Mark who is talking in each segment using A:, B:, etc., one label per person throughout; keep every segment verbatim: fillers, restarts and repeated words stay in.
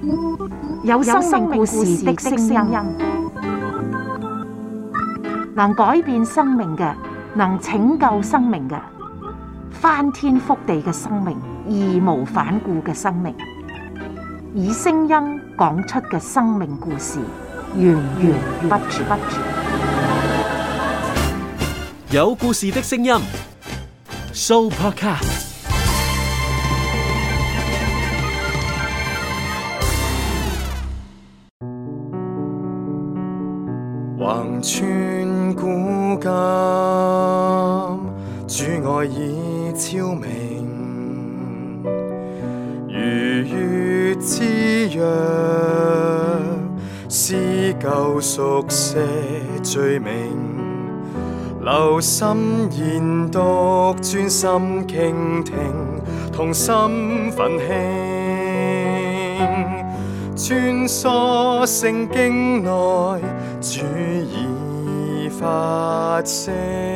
A: 有生命故事的聲音，能改變生命嘅，能拯救生命嘅，翻天覆地嘅生命，義無反顧嘅生命，以聲音講出嘅生命故事，源源不絕。
B: 有故事的聲音 ，Sooopodcast。
C: 橫穿古今，主愛已超明，如月之約，撕舊熟寫罪名，留心研讀，專心傾聽，同心奮興，穿梭聖經內，主已發聲，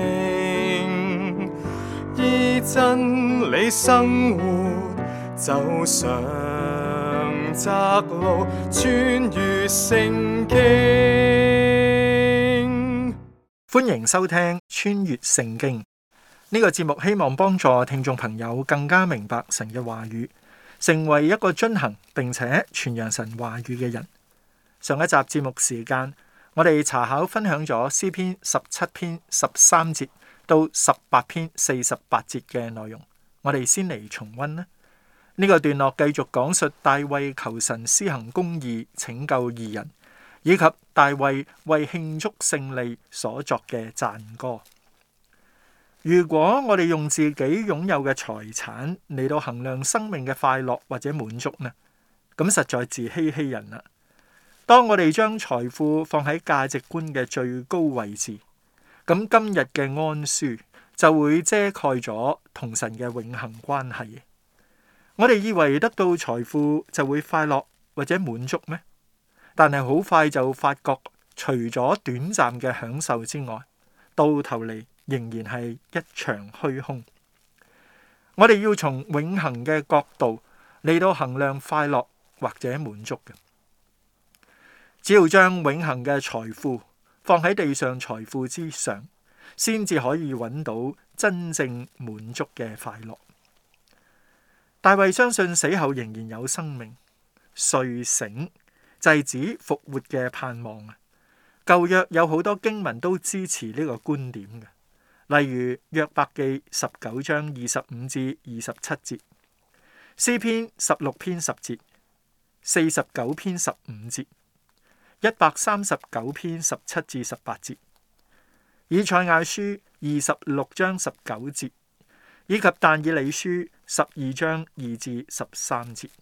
C: 依真理生活，走上窄路，穿越聖經。
D: 歡迎收聽《穿越聖經》呢個節目，希望幫助聽眾朋友更加明白神嘅話語，成為一個遵行並且傳揚神話語嘅人。上一集節目時間，我哋查考分享咗詩篇十七篇十三節到十八篇四十八節嘅內容，我哋先嚟重溫啦。呢個段落繼續講述大衛求神施行公義，拯救義人，以及大衛為慶祝勝利所作嘅讚歌。如果我哋用自己擁有嘅財產嚟到衡量生命嘅快樂或者滿足呢，咁實在自欺欺人啦。當我哋將財富放喺價值觀嘅最高位置，咁今日嘅安舒就會遮蓋咗同神嘅永恆關係。我哋以為得到財富就會快樂或者滿足咩？但係好快就發覺，除咗短暫嘅享受之外，到頭嚟仍然係一場虛空。我哋要從永恆嘅角度嚟到衡量快樂或者滿足嘅。只要將永恆嘅財富放喺地上財富之上，先至可以揾到真正滿足嘅快樂。大衛相信死後仍然有生命，睡醒就係指復活嘅盼望啊！舊約有好多經文都支持呢個觀點嘅，例如約伯記十九章二十五至二十七節，詩篇十六篇十節，四十九篇十五節，一百三十九篇十七至十八節，以賽亞書二十六章十九節，以及但以理書十二章二至十三節。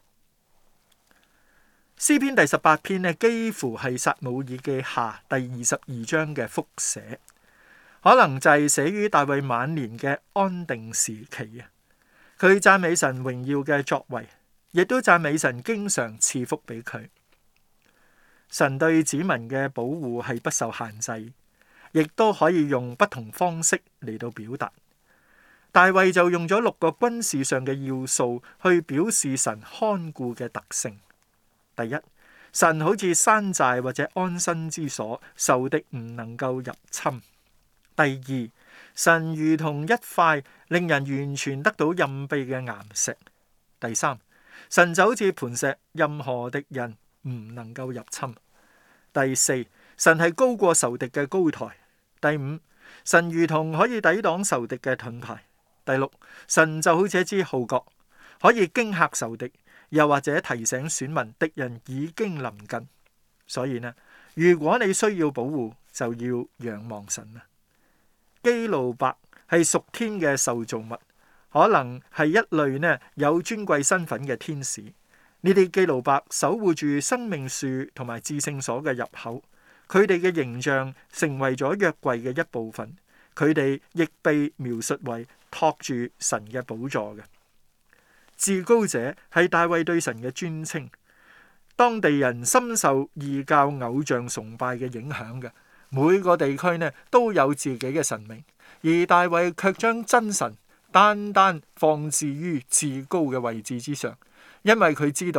D: 詩篇第十八篇呢，幾乎係撒母耳記下第二十二章嘅複寫，可能就係寫於大衛晚年嘅安定時期啊。佢讚美神榮耀嘅作為，亦都讚美神經常賜福俾佢。神對子民嘅保護係不受限制，亦都可以用不同方式嚟到表達。大衛就用咗六個軍事上嘅要素去表示神看顧嘅特性。第一，神好似山寨或者安身之所，仇敵唔能夠入侵。第二，神如同一塊令人完全得到蔭庇嘅岩石。第三，神就好似磐石，任何敵人唔能夠入侵。第四，神係高過仇敵嘅高台。第五，神如同可以抵擋仇敵嘅盾牌。第六，神就好似一支號角，可以驚嚇仇敵，又或者提醒選民敵人已經臨近。所以呢，如果你需要保護，就要仰望神啊。基路伯係屬天嘅受造物，可能係一類呢有尊貴身份嘅天使。呢啲基路伯守護住生命樹同埋至聖所嘅入口，佢哋嘅形象成為咗約櫃嘅一部分。佢哋亦被描述為托住神嘅寶座嘅。至高者係大衛對神嘅尊稱。當地人深受異教偶像崇拜嘅影響嘅，每個地區呢都有自己嘅神明，而大衛卻將真神單單放置於至高嘅位置之上，因為佢知道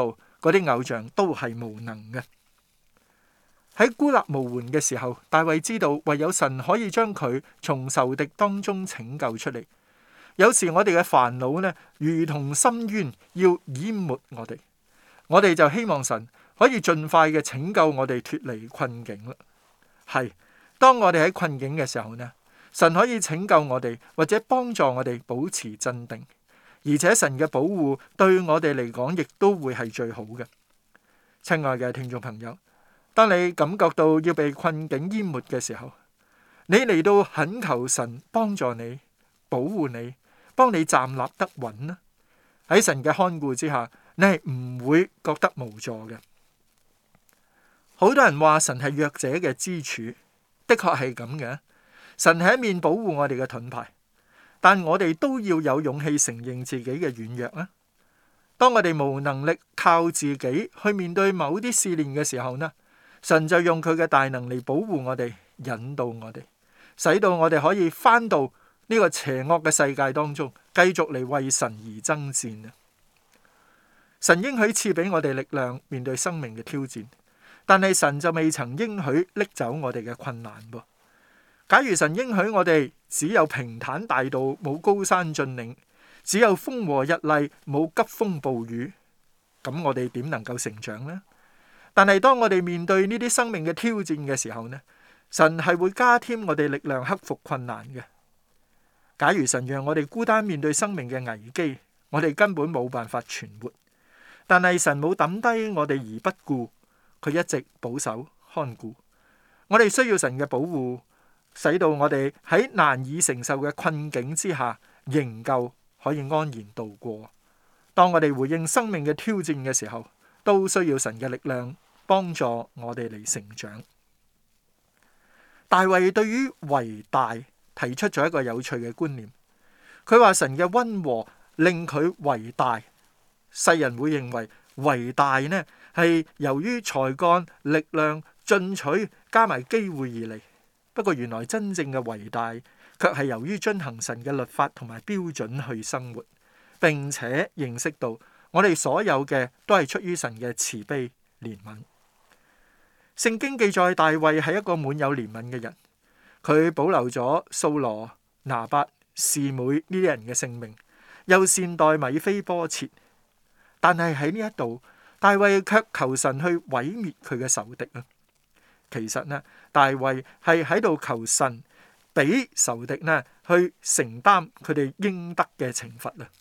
D: 嗰啲偶像都係無能嘅。喺孤立無援嘅時候，大衛知道唯有神可以將佢從仇敵當中拯救出嚟。有時我哋嘅煩惱呢，如同深淵，要淹沒我哋，我哋就希望神可以盡快嘅拯救我哋脫離困境啦。係，當我哋喺困境嘅時候呢，神可以拯救我哋，或者幫助我哋保持鎮定，而且神嘅保護對我哋嚟講，亦都會係最好嘅。親愛嘅聽眾朋友，當你感覺到要被困境淹沒嘅時候，你嚟到懇求神幫助你、保護你、幫你站立得穩啦。喺神嘅看顧之下，你係唔會覺得無助嘅。好多人話神係弱者嘅支柱，的確係咁嘅。神係一面保護我哋嘅盾牌，但我哋都要有勇氣承認自己嘅軟弱啊。當我哋冇能力靠自己去面對某啲試煉嘅時候呢，神就用佢嘅大能嚟保護我哋，引導我哋，使到我哋可以返到呢個邪惡嘅世界當中，繼續嚟為神而爭戰啊！神應許賜俾我哋力量面對生命嘅挑戰，但係神就未曾應許拎走我哋嘅困難噃。假如神應許我哋只有平坦大道，冇高山峻嶺，只有風和日麗，冇急風暴雨，咁我哋點能夠成長呢？但係當我哋面對呢啲生命嘅挑戰嘅時候呢，神係會加添我哋力量克服困難嘅。假如神讓我哋孤單面對生命嘅危機，我哋根本冇辦法存活。但係神冇抌低我哋而不顧，佢一直保守看顧。我哋需要神嘅保護，使到我哋喺難以承受嘅困境之下，仍舊可以安然度過。當我哋回應生命嘅挑戰嘅時候，都需要神嘅力量幫助我哋嚟成長。大衛對於為大提出咗一個有趣嘅觀念，佢話神嘅溫和令佢為大。世人會認為為大呢係由於才幹、力量、進取加埋機會而嚟，不過原來真正嘅為大卻係由於遵行神嘅律法同埋標準去生活，並且認識到我哋所有嘅都係出於神嘅慈悲憐憫。聖經記載大衛係一個滿有憐憫嘅人，佢保留咗掃羅、拿八、示每呢啲人嘅性命，又善待米非波設。但係喺呢一度，大衛卻求神去毀滅佢嘅仇敵啊！其實呢，大衛係喺度求神俾仇敵呢去承擔佢哋應得嘅懲罰啊！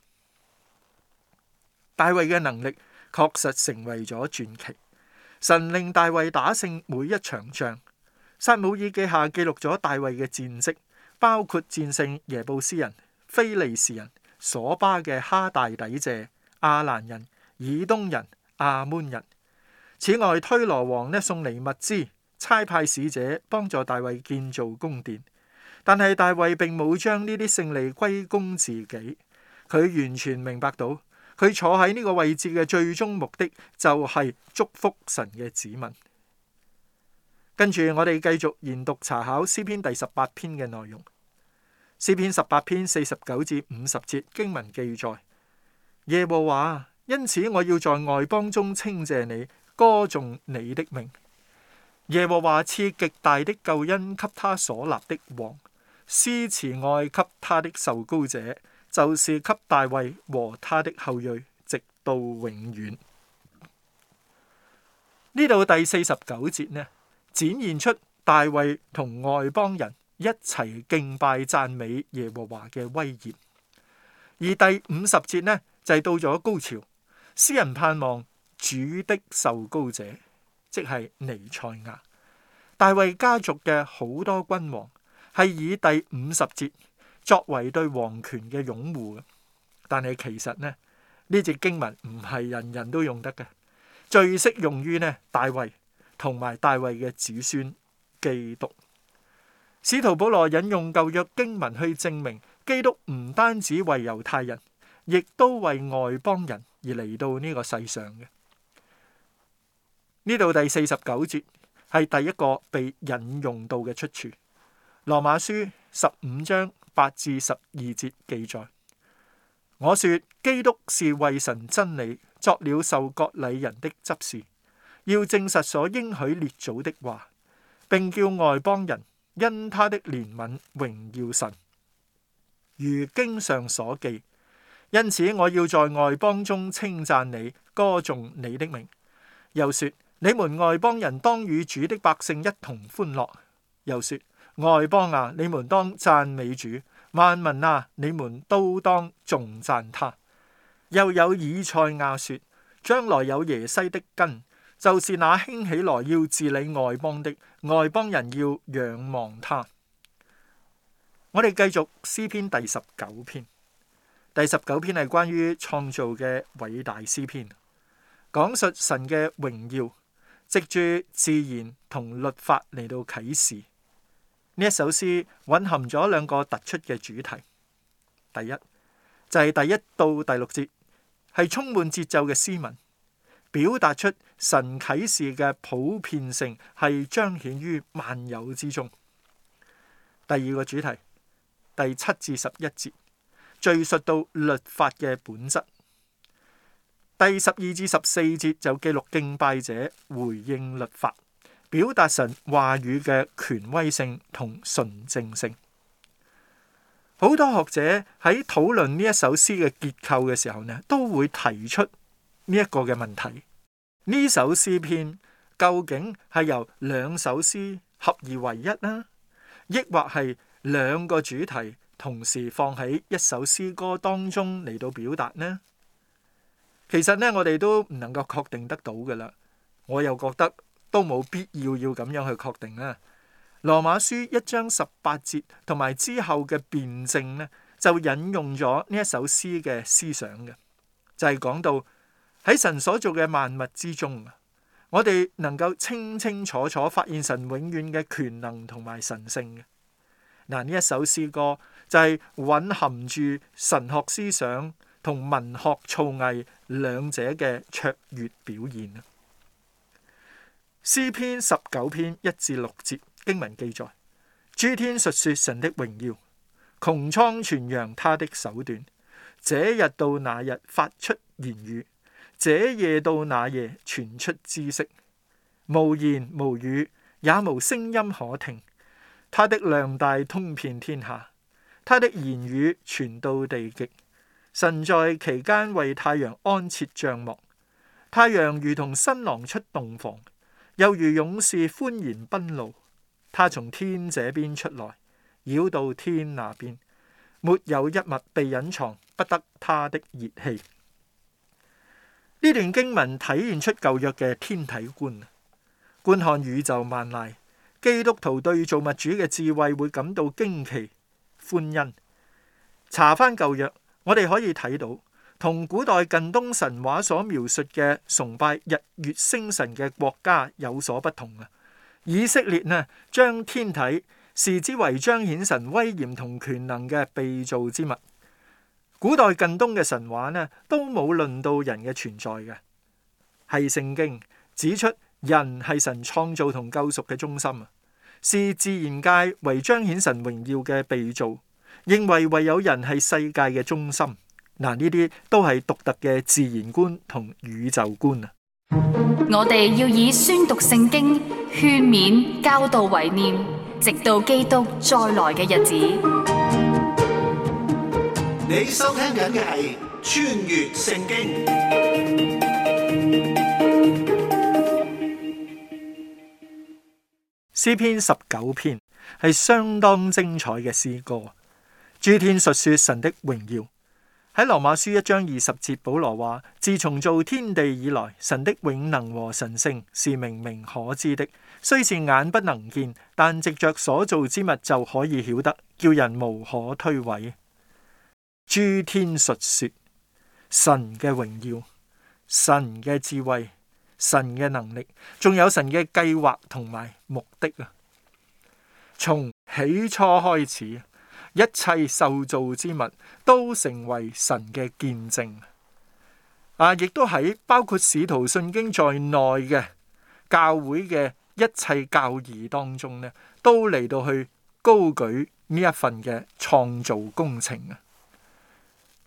D: 大衛嘅能力確實成為咗傳奇，神令大衛打勝每一場仗。撒母耳記下記錄咗大衛嘅戰績，包括戰勝耶布斯人、非利士人、瑣巴嘅哈大底謝、亞蘭人、以東人、亞捫人。此外，推羅王呢送嚟物資，差派使者幫助大衛建造宮殿。但係大衛並冇將呢啲勝利歸功自己，佢完全明白到佢坐喺呢個位置嘅最終目的就係祝福神嘅子民。跟住我哋繼續研讀查考詩篇第十八篇嘅內容。詩篇十八篇四十九至五十節經文記載：耶和華，因此我要在外邦中稱謝你，歌頌你的名。耶和華賜極大的救恩給他所立的王，施慈愛給他的受膏者，就是給大衛和他的後裔，直到永遠。呢度第四十九節呢，展現出大衛同外邦人一齊敬拜讚美耶和華嘅威嚴。而第五十節呢，就係到咗高潮，詩人盼望主的受膏者，即係彌賽亞。大衛家族嘅好多君王係以第五十節作為對王權嘅擁護嘅，但係其實呢，呢節經文唔係人人都用得嘅，最適用於呢大衛同埋大衛嘅子孫基督。使徒保羅引用舊約經文去證明基督唔單止為猶太人，亦都為外邦人而嚟到呢個世上嘅。呢度第四十九節係第一個被引用到嘅出處。羅馬書十五章八至十二節記載：我說基督是為神真理作了受割禮人的執事，要證實所應許列祖的話，並叫外邦人因他的憐憫榮耀神。如經上所記，因此我要在外邦中稱讚你，歌頌你的名。又說，你們外邦人當與主的百姓一同歡樂。又說，外邦啊，你們當讚美主，萬民啊，你們都當頌讚他。又有以賽亞說，將來有耶西的根，就是那興起來要治理外邦的，外邦人要仰望他。我哋繼續詩篇第十九篇。第十九篇係關於創造嘅偉大詩篇，講述神嘅榮耀，藉住自然同律法嚟到啟示。呢一首詩蘊含咗兩個突出嘅主題。第一就係、是、第一到第六節係充滿節奏嘅詩文，表達出神啟示嘅普遍性係彰顯於萬有之中。第二個主題，第七至十一節敘述到律法嘅本質。第十二至十四節就記錄敬拜者回應律法，表達神話語嘅權威性同純正性。好多學者喺討論呢一首詩嘅結構嘅時候呢，都會提出呢一個嘅問題：呢首詩篇究竟係由兩首詩合而為一呢，抑或係兩個主題同時放喺一首詩歌當中嚟到表達呢？其實呢，我哋都唔能夠確定得到㗎喇。我又覺得都冇必要要咁樣去確定啊。羅馬書一章十八節同埋之後嘅辯證呢，就引用咗呢一首詩嘅思想嘅，就係講到喺神所做嘅萬物之中，我哋能夠清清楚楚發現神永遠嘅權能同埋神性嘅。嗱，呢一首詩歌就係蘊含住神學思想同文學造詣兩者嘅卓越表現啊！詩篇十九篇一至六節經文記載：諸天述說神的榮耀，穹蒼傳揚他的手段。這日到那日發出言語，這夜到那夜傳出知識。無言無語，也無聲音可聽。他的量大通遍天下，他的言語傳到地極。神在其間為太陽安設帳幕，太陽如同新郎出洞房，又如勇士歡然奔路。他從天這邊出來，繞到天那邊，沒有一物被隱藏，不得他的熱氣。呢段經文體現出舊約嘅天體觀，觀看宇宙萬籟，基督徒對造物主嘅智慧會感到驚奇歡欣。查翻舊約，我哋可以睇到，同古代近東神話所描述嘅崇拜日月星辰嘅國家有所不同啊！以色列呢，將天體視之為彰顯神威嚴同權能嘅被造之物。古代近東嘅神話呢，都冇論到人嘅存在嘅。係聖經指出人係神創造同救贖嘅中心啊，視自然界為彰顯神榮耀嘅被造，認為唯有人係世界嘅中心。嗱，呢啲都係獨特嘅自然觀同宇宙觀啊！
E: 我哋要以宣讀聖經、勸勉、教導為念，直到基督再來嘅日子。
F: 你收聽緊嘅係穿越聖經
D: 詩篇十九篇，係相當精彩嘅詩歌。諸天述說神的榮耀。喺羅馬書一章二十節，保羅話：自從造天地以來，神的永能和神性是明明可知的，雖是眼不能見，但藉着所造之物就可以曉得，叫人無可推諉。諸天述說神嘅榮耀、神嘅智慧、神嘅能力，仲有神嘅計劃同埋目的啊！從起初開始，一切受造之物都成為神嘅見證啊！亦都喺包括使徒信經在內嘅教會嘅一切教義當中呢，都嚟到去高舉呢一份嘅創造工程啊！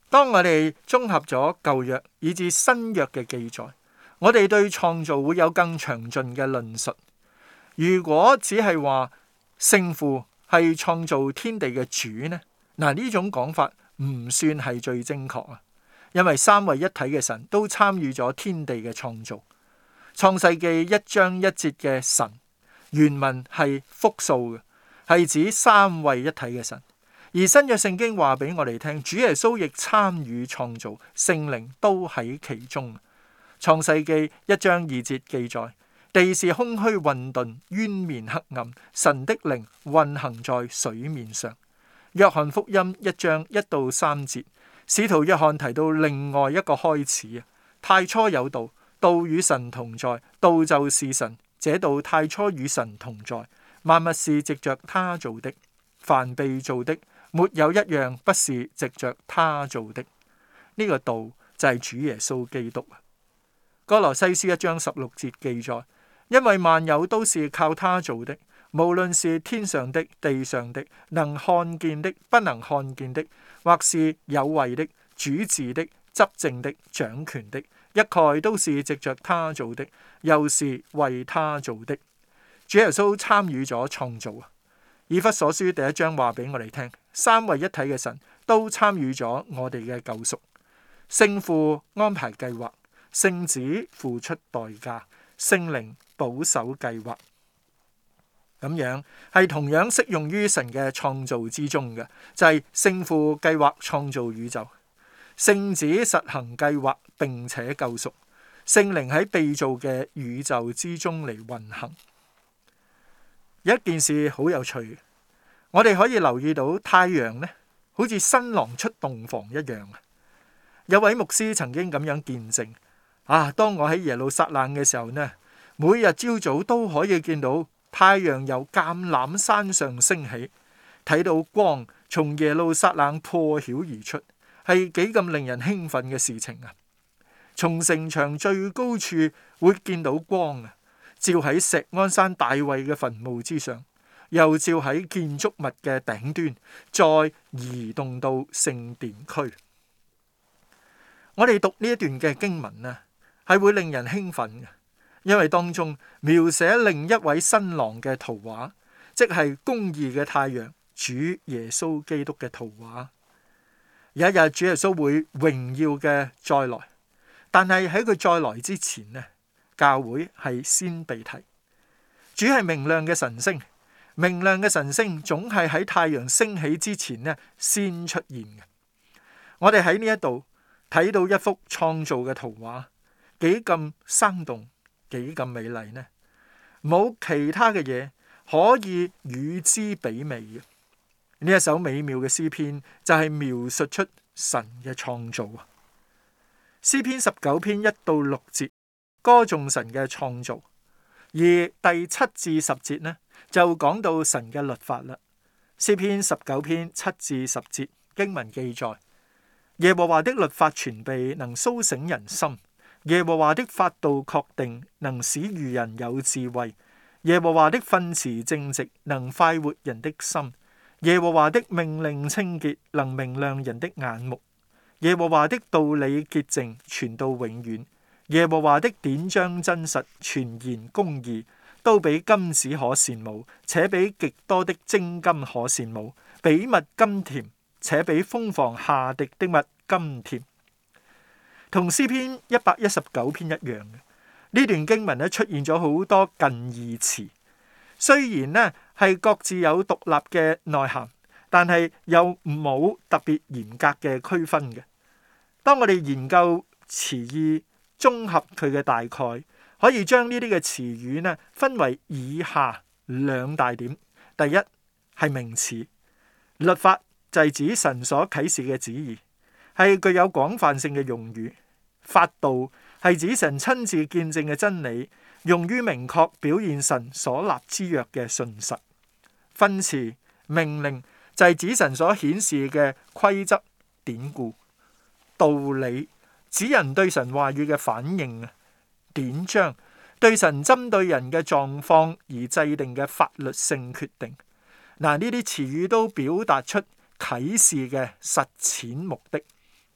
D: 當我哋綜合咗舊約以至新約嘅記載，我哋對創造會有更詳盡嘅論述。如果只係話聖父係創造天地嘅主呢，嗱，呢種講法唔算係最精確啊，因為三位一體嘅神都參與咗天地嘅創造。創世記一章一節嘅神原文係複數嘅，係指三位一體嘅神。而新約聖經話俾我哋聽，主耶穌亦參與創造，聖靈都喺其中。創世記一章二節記載，地是空虛混沌，淵面黑暗，神的靈運行在水面上。約翰福音一章一到三節，使徒約翰提到另外一個開始啊，太初有道，道與神同在，道就是神，這道太初與神同在，萬物是藉着他造的，凡被造的沒有一樣不是藉着他造的。呢、這個道就係主耶穌基督。歌羅西書一章十六節記載，因為萬有都是靠他造的，無論是天上的、地上的，能看見的、不能看見的，或是有位的、主治的、執政的、掌權的，一概都是藉着他造的，又是為他造的。主耶穌參與咗創造啊！以弗所書第一章話俾我哋聽，三位一體嘅神都參與咗我哋嘅救贖。聖父安排計劃，聖子付出代價，聖靈保守計劃。咁樣係同樣適用於神嘅創造之中嘅，就係聖父計劃創造宇宙，聖子實行計劃並且救贖，聖靈喺被造嘅宇宙之中嚟運行。有一件事好有趣，我哋可以留意到太陽呢，好似新郎出洞房一樣。有位牧師曾經咁樣見證，啊，當我喺耶路撒冷嘅時候呢，每日朝早都可以見到太陽由橄欖山上升起，睇到光從耶路撒冷破曉而出，係幾咁令人興奮嘅事情啊！從城牆最高處會見到光啊！照喺錫安山大衛嘅墳墓之上，又照喺建築物嘅頂端，再移動到聖殿區。我哋讀呢一段嘅經文呢，係會令人興奮嘅，因為當中描寫另一位新郎嘅圖畫，即係公義嘅太陽主耶穌基督嘅圖畫。有一日主耶穌會榮耀嘅再來，但係喺佢再來之前呢，教會係先被提。主係明亮嘅晨星，明亮嘅晨星總係喺太陽升起之前呢先出現嘅。我哋喺呢一度睇到一幅創造嘅圖畫，幾咁生動，幾咁美麗呢？冇其他嘅嘢可以與之比美嘅。呢一首美妙嘅詩篇就係描述出神嘅創造啊！詩篇十九篇一到六節歌頌神嘅創造，而第七至十節呢就講到神嘅律法啦。詩篇十九篇七至十節經文記載：耶和華的律法全備，能蘇醒人心；耶和華的法度確定，能使愚人有智慧；耶和華的訓詞正直，能快活人的心；耶和華的命令清潔，能明亮人的眼目；耶和華的道理潔淨，傳到永遠；耶和華的典章真實，全然公義，都比金子可羨慕，且比極多的精金可羨慕，比蜜甘甜，且比蜂房下滴的蜜甘甜。同詩篇一百一十九篇一樣嘅，呢段經文咧出現咗好多近義詞，雖然呢係各自有獨立嘅內涵，但係又冇特別嚴格嘅區分嘅。當我哋研究詞義，綜合佢嘅大概，可以將呢啲嘅詞語呢分為以下兩大點。第一係名詞，律法就係指神所啟示嘅旨意，係具有廣泛性嘅用語。法度係指神親自見證嘅真理，用於明確表現神所立之約嘅信實。訓詞命令就係指神所顯示嘅規則典故。道理指人對神話語嘅反應啊。典章對神針對人嘅狀況而制定嘅法律性決定。嗱，呢啲詞語都表達出啟示嘅實踐目的。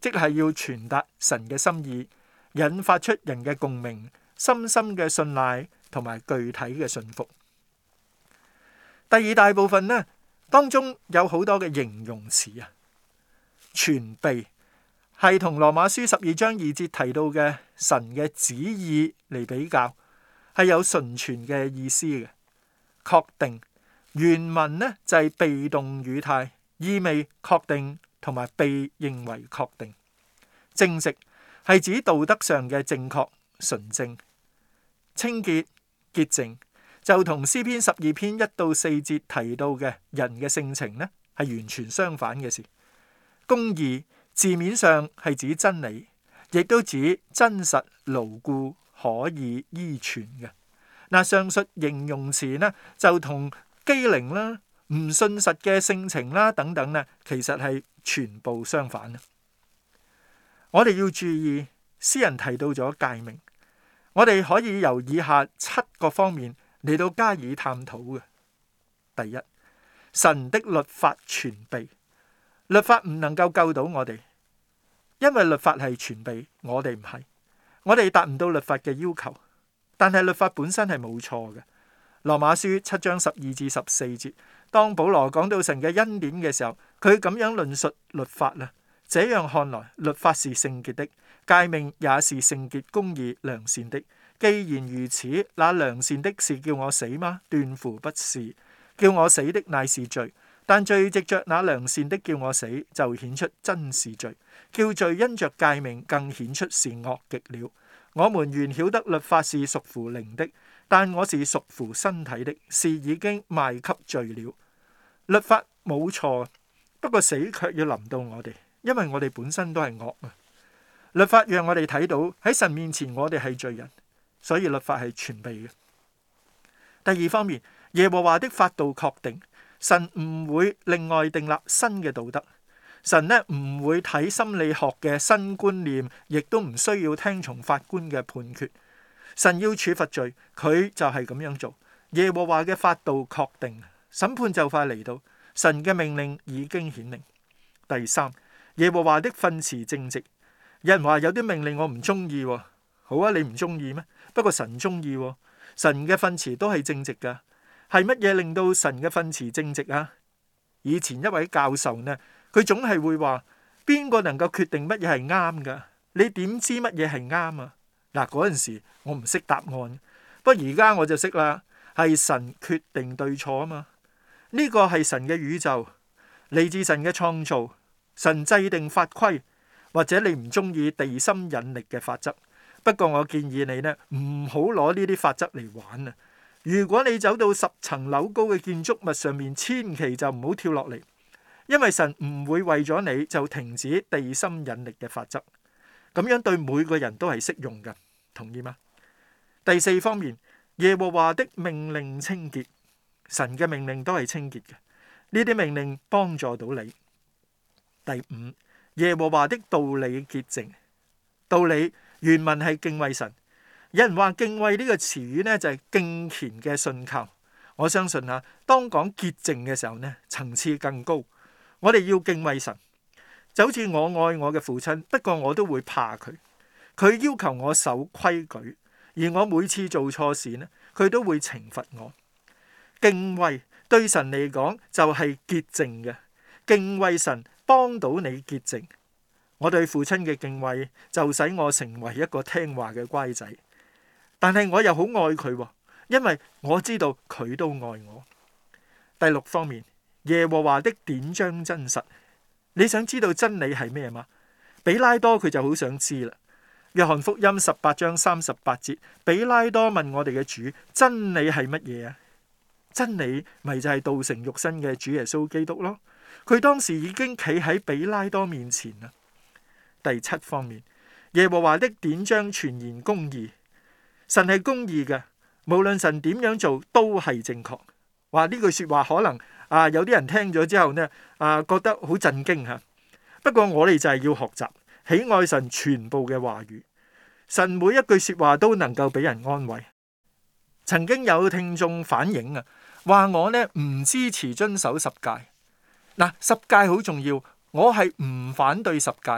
D: 即係要傳達神嘅心意，引發出人嘅共鳴、深深嘅信賴同埋具體嘅信服。第二大部分呢，當中有好多嘅形容詞啊，全備係同羅馬書十二章二節提到嘅神嘅旨意嚟比較，係有純全嘅意思嘅。確定原文呢就係被動語態，意味確定同埋被認為確定。正直係指道德上嘅正確、純正。清潔、潔淨就同詩篇十二篇一到四節提到嘅人嘅性情呢係完全相反嘅事。公義字面上係指真理，亦都指真實、牢固、可以依存嘅。嗱，上述形容詞呢就同機靈啦、唔信實嘅性情啦等等呢，其實係全部相反。我哋要注意，詩人提到咗誡命，我哋可以由以下七個方面嚟到加以探討嘅。第一，神的律法全備，律法唔能夠救到我哋，因為律法係全備，我哋唔係，我哋達唔到律法嘅要求。但係律法本身係冇錯嘅。羅馬書七章十二至十四節，當保羅講到神嘅恩典嘅時候，佢咁樣論述律法啦。這樣看來，律法是聖潔的，誡命也是聖潔、公義、良善的。既然如此，那良善的是叫我死嗎？斷乎不是，叫我死的乃是罪。但罪藉着那良善的叫我死，就顯出真是罪；叫罪因着誡命更顯出是惡極了。我們原曉得律法是屬乎靈的，但我是屬乎身體的，是已經賣給罪了。律法冇錯，不過死卻要臨到我哋，因為我哋本身都係惡啊。律法讓我哋睇到喺神面前我哋係罪人，所以律法係全備嘅。第二方面，耶和華的法度確定，神唔會另外訂立新嘅道德。神呢唔會睇心理學嘅新觀念，亦都唔需要聽從法官嘅判決。神要處罰罪，佢就係咁樣做。耶和華嘅法度確定，審判就快嚟到，神嘅命令已經顯明。第三，耶和華的訓詞正直。有人話有啲命令我唔中意，好啊，你唔中意咩？不過神中意，神嘅訓詞都係正直噶。係乜嘢令到神嘅訓詞正直啊？以前一位教授呢，佢總係會話，邊個能夠決定乜嘢係啱噶？你點知乜嘢係啱啊？嗱，嗰陣時我唔識答案，不過而家我就識啦，係神決定對錯啊嘛。呢個係神嘅宇宙，嚟自神嘅創造，神制定法規，或者你唔中意地心引力嘅法則，不過我建議你呢，唔好攞呢啲法則嚟玩啊！如果你走到十層樓高嘅建築物上面，千祈就唔好跳落嚟。因為神唔會為咗你就停止地心引力嘅法則，咁樣對每個人都係適用嘅，同意嗎？第四方面，耶和華的命令清潔，神嘅命令都係清潔嘅，呢啲命令幫助到你。第五，耶和華的道理潔淨，道理原文係敬畏神，有人話敬畏呢個詞語呢就係敬虔嘅信靠，我相信啊，當講潔淨嘅時候呢，層次更高。我哋要敬畏神，就好似我愛我嘅父親，不過我都會怕佢。佢要求我守規矩，而我每次做錯事呢，佢都會懲罰我。敬畏對神嚟講就係潔淨嘅，敬畏神幫到你潔淨。我對父親嘅敬畏就使我成為一個聽話嘅乖仔，但係我又好愛佢，因為我知道佢都愛我。第六方面，耶和華的典章真實，你想知道真理係咩嗎？比拉多佢就好想知啦。約翰福音十八章三十八節，比拉多問我哋嘅主，真理係乜嘢啊？真理咪就係道成肉身嘅主耶穌基督咯。佢當時已經企喺比拉多面前啦。第七方面，耶和華的典章全然公義，神係公義嘅，無論神點樣做都係正確。話呢句說話可能啊，有啲人聽咗之後呢，啊覺得好震驚吓。不過我哋就係要學習喜愛神全部嘅話語，神每一句說話都能夠俾人安慰。曾經有聽眾反映啊，話我呢唔支持遵守十誡。嗱，十誡好重要，我係唔反對十誡，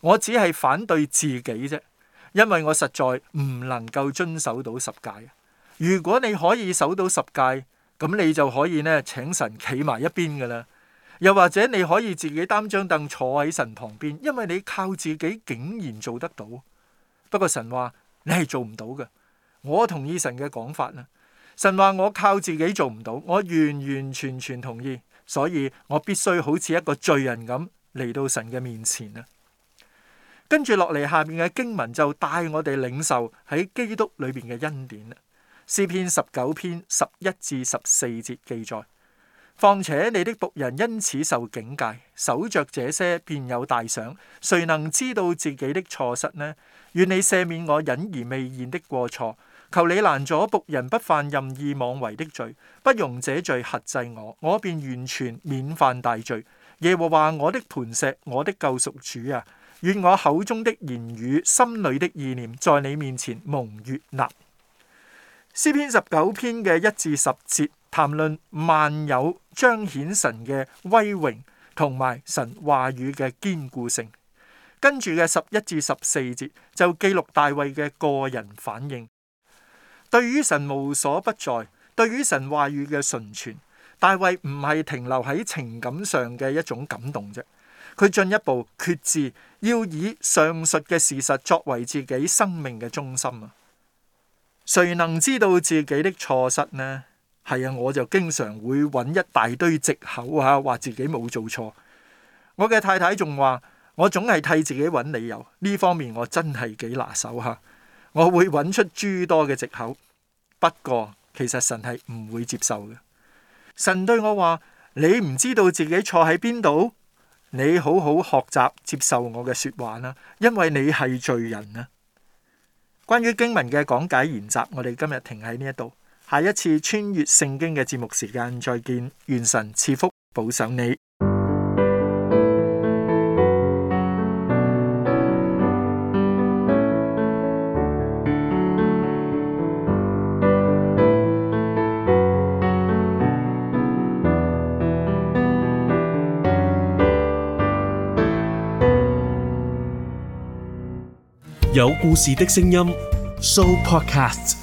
D: 我只係反對自己啫，因為我實在唔能夠遵守到十誡。如果你可以守到十誡，咁你就可以呢請神企埋一邊噶啦。又或者你可以自己擔張凳坐喺神旁邊，因為你靠自己竟然做得到。不過神話你係做唔到嘅。我同意神嘅講法啦。神話我靠自己做唔到，我完完全全同意，所以我必須好似一個罪人咁嚟到神嘅面前啊。跟住落嚟，下面嘅經文就帶我哋領受喺基督裏邊嘅恩典啦。詩篇十九篇十一至十四節記載：況且你的僕人因此受警戒，守着這些便有大賞。誰能知道自己的錯失呢？願你赦免我隱而未現的過錯。求你攔阻僕人不犯任意妄為的罪，不容這罪轄制我，我便完全免犯大罪。耶和華我的磐石，我的救贖主啊，願我口中的言語、心裏的意念，在你面前蒙悅納。詩篇十九篇嘅一至十節談論萬有彰顯神嘅威榮同埋神話語嘅堅固性。跟住嘅十一至十四節就記錄大衛嘅個人反應。對於神無所不在，對於神話語嘅純全，大衛唔係停留喺情感上嘅一種感動啫，佢進一步決志要以上述嘅事實作為自己生命嘅中心啊！誰能知道自己的錯失呢？係啊，我就經常會揾一大堆藉口啊，話自己冇做錯。我嘅太太仲話，我總係替自己揾理由，呢方面我真係幾拿手吓。我會揾出諸多嘅藉口，不過其實神係唔會接受嘅。神對我話：你唔知道自己錯喺邊度，你好好學習接受我嘅說話啦，因為你係罪人啊。關於經文嘅講解研習，我哋今日停喺呢一度，下一次穿越聖經嘅節目時間再見，願神賜福保守你。
B: 有故事的聲音 Show Podcast。